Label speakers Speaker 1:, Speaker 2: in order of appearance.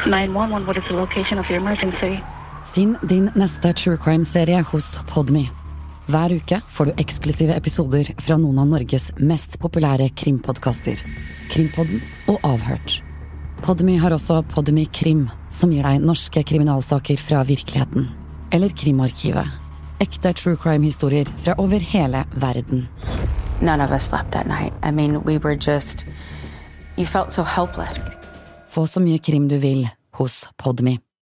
Speaker 1: 911, what is the location of your emergency?
Speaker 2: Finn din neste True Crime-serie hos Podme. Hver uke får du eksklusive episoder fra noen av Norges mest populære krimpodcaster. Krimpodden og Avhørt. Podme har også Podme Krim, som gir deg norske kriminalsaker fra virkeligheten. Eller Krimarkivet. Ekte True Crime-historier fra over hele verden.
Speaker 3: None of us slept that night. I mean, we were just... You felt so helpless.
Speaker 2: Få så mye krim du vil hos Podme.